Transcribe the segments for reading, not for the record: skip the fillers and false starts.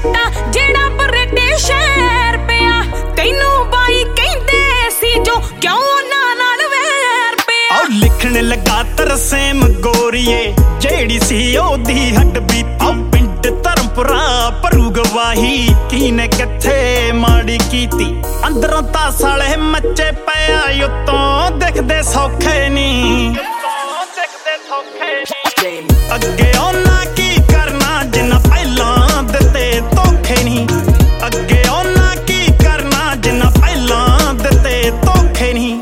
ਜੱਟਾ ਜਿਹੜਾ ਬ੍ਰਿਟਿਸ਼ ਸ਼ਹਿਰ ਪਿਆ ਤੈਨੂੰ ਬਾਈ ਕਹਿੰਦੇ ਸੀ ਜੋ ਕਿਉਂ ਉਹਨਾਂ ਨਾਲ ਵੈਰ ਪਿਆ। ਆਹ ਲਿਖਣ ਲੱਗਾ ਤਰਸੇਮ ਗੋਰੀਏ ਜਿਹੜੀ ਸੀ ਉਹਦੀ ਹੱਡ ਬੀਤੀ। ਪਿੰਡ ਧਰਮਪੁਰਾ ਭਰੂ ਗਵਾਹੀ ਕਿਨੇ ਕਿੱਥੇ ਮਾੜੀ ਕੀਤੀ। ਅੰਦਰੋਂ ਤਾਂ ਸਾਲੇ ਮੱਚੇ ਪਿਆ ਉੱਤੋਂ ਦਿਖਦੇ ਸੌਖੇ ਨੀ ਅੱਗੇ ਉਹਨਾਂ ਕੀ ਕਰਨਾ ਜਿੰਨਾ ਪਹਿਲਾਂ ਦਿੱਤੇ ਧੋਖੇ ਨੀ। ਅੱਗੇ ਉਹਨਾਂ ਕੀ ਕਰਨਾ ਜਿੰਨਾ ਪਹਿਲਾਂ ਦਿੱਤੇ ਧੋਖੇ ਨੀ।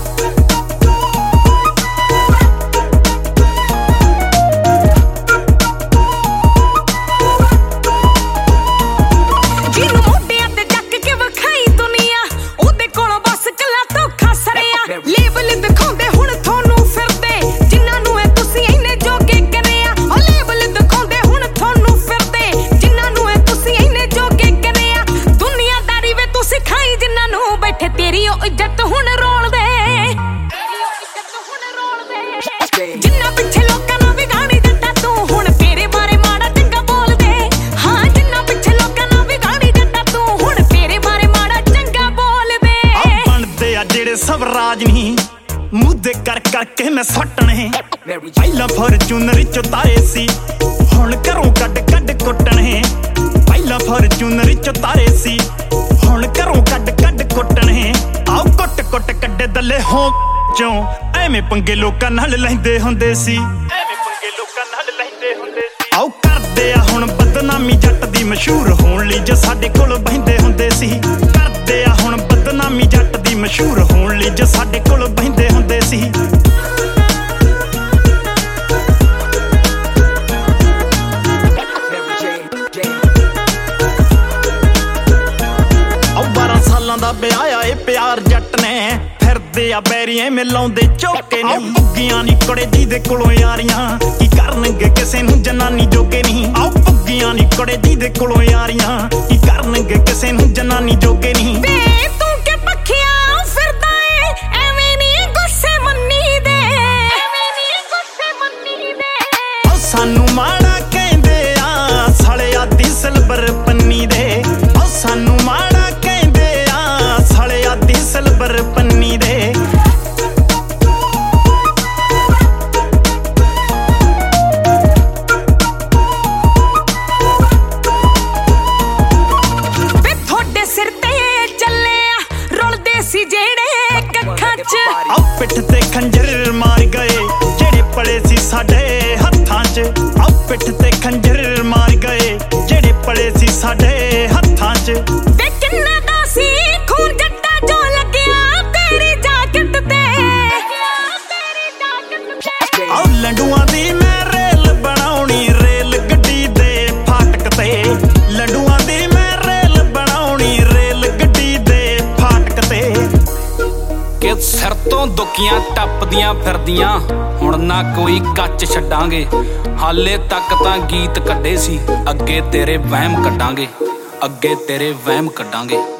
ਇੱਜ਼ਤ ਹੁਣ ਰੋਲ ਦੇ ਜਿੰਨਾ ਪਿੱਛੇ ਲੋਕਾਂ ਨੂੰ ਵਿਗਾੜੀ ਦਿੱਤਾ ਤੂੰ ਹੁਣ ਤੇਰੇ ਬਾਰੇ ਮਾੜਾ ਚੰਗਾ ਬੋਲਦੇ। ਹਾਂ ਜਿੰਨਾ ਪਿੱਛੇ ਲੋਕਾਂ ਨੂੰ ਵਿਗਾੜੀ ਦਿੱਤਾ ਤੂੰ ਹੁਣ ਤੇਰੇ ਬਾਰੇ ਮਾੜਾ ਚੰਗਾ ਬੋਲਦੇ। ਬਣਦੇ ਆ ਜਿਹੜੇ ਸਵਰਾਜ ਨਹੀਂ ਮੁੱਦੇ ਕਰ ਕਰਕੇ ਮੈਂ ਸੱਟਣੇ। ਪਹਿਲਾਂ ਫੋਰਚੂਨਰ ਚੋਂ ਤਾਰੇ ਸੀ ਹੁਣ ਘਰੋਂ ਕੱਢ ਕੱਢ ਕੁੱਟਣੇ। ਪਹਿਲਾਂ ਫੋਰਚੂਨਰ ਚੋਂ ਤਾਰੇ ਸੀ ਹੁਣ ਘਰੋਂ ਕੱਢ ਕੱਢ ਕੁੱਟਣੇ। ਆਓ ਕੁੱਟ ਕੁੱਟ ਕੱਢੇ ਦੱਲੇ ਹੋਂ ਚੋਂ ਐਵੇਂ ਪੰਗੇ ਲੋਕਾਂ ਨਾਲ ਲੈਂਦੇ ਹੁੰਦੇ ਸੀ। ਆਓ ਕਰਦੇ ਆ ਹੁਣ ਬਦਨਾਮੀ ਜੱਟ ਦੀ ਮਸ਼ਹੂਰ ਹੋਣ ਲਈ ਜੋ ਸਾਡੇ ਕੋਲ ਬਹਿੰਦੇ ਹੁੰਦੇ ਸੀ। ਕਰਦੇ ਆ ਹੁਣ ਬਦਨਾਮੀ ਜੱਟ ਦੀ ਮਸ਼ਹੂਰ ਹੋਣ ਲਈ ਜੋ ਸਾਡੇ ਕੋਲ ਬਹਿੰਦੇ ਹੁੰਦੇ ਸੀ। ਦਾ ਵਿਆਹ ਏ ਪਿਆਰ ਜੱਟ ਨੇ ਫਿਰਦੇ ਆ ਬੈਰੀ ਐਵੇਂ ਲਾਉਂਦੇ ਝੋਕੇ ਨੇ। ਪੁੱਗੀਆਂ ਨੀ ਕੁੜੇ ਜਿਹਦੇ ਕੋਲੋਂ ਯਾਰੀਆਂ ਕੀ ਕਰਨਗੇ ਕਿਸੇ ਨੂੰ ਜਨਾਨੀ ਜੋਗੇ ਨਹੀਂ। ਆਓ ਪੁੱਗੀਆਂ ਨੀ ਕੁੜੇ ਜਿਹਦੇ ਕੋਲੋਂ ਯਾਰੀਆਂ ਕੀ ਕਰਨਗੇ ਕਿਸੇ ਨੂੰ ਜਨਾਨੀ ਜੋਗੇ ਨਹੀਂ। ਵੇ ਤੂੰ ਕਿ ਪੱਖੀਆਂ ਫਿਰਦਾ ਏ ਐਵੇਂ ਨੀ ਗੁੱਸੇ ਮੰਨੀ ਦੇ ਓ ਸਾਨੂੰ ਮਾੜਾ ਕਹਿੰਦੇ ਆ ਸਾਲਿਆ ਦੀ ਸਿਲਵਰ ਪੰਨੀ ਦੇ। ਓ ਸਾਨੂੰ ਮਾੜਾ ਸਿਲਵਰ ਪੰਨੀ ਦੇ। ਵੇ ਤੁਹਾਡੇ ਸਿਰ ਤੇ ਚੱਲੇ ਆ ਰੁਲਦੇ ਸੀ ਜਿਹੜੇ ਕੱਖਾਂ ਚ। ਆ ਪਿੱਠ ਤੇ ਖੰਜਰ ਮਾਰ ਗਏ ਜਿਹੜੇ ਪਲੇ ਸੀ ਸਾਡੇ ਹੱਥਾਂ ਚ। ਆ ਪਿੱਠ ਤੇ ਖੰਜਰ ਮਾਰ ਗਏ ਜਿਹੜੇ ਪਲੇ ਸੀ ਸਾਡੇ ਹੱਥਾਂ ਚ। ਵੇ ਕਿੰਨਾ ਦਾ ਸੀ ਖੂਨ ਜੱਟਾ ਜੋ ਲੰਡੂਆਂ ਦੀ ਮੈਂ ਰੇਲ ਬਣਾਉਣੀ ਰੇਲ ਗੱਡੀ ਦੇ ਫਾਟਕ ਤੇ। ਲੰਡੂਆਂ ਦੀ ਮੈਂ ਰੇਲ ਬਣਾਉਣੀ ਰੇਲ ਗੱਡੀ ਦੇ ਫਾਟਕ ਤੇ। ਕਿ ਸਿਰ ਤੋਂ ਦੁੱਕੀਆਂ ਟੱਪਦੀਆਂ ਫਿਰਦੀਆਂ ਹੁਣ ਨਾ ਕੋਈ ਕੱਚ ਛੱਡਾਂਗੇ। ਹਾਲੇ ਤੱਕ ਤਾਂ ਗੀਤ ਕੱਢੇ ਸੀ ਅੱਗੇ ਤੇਰੇ ਵਹਿਮ ਕੱਢਾਂਗੇ। ਅੱਗੇ ਤੇਰੇ ਵਹਿਮ ਕੱਢਾਂਗੇ।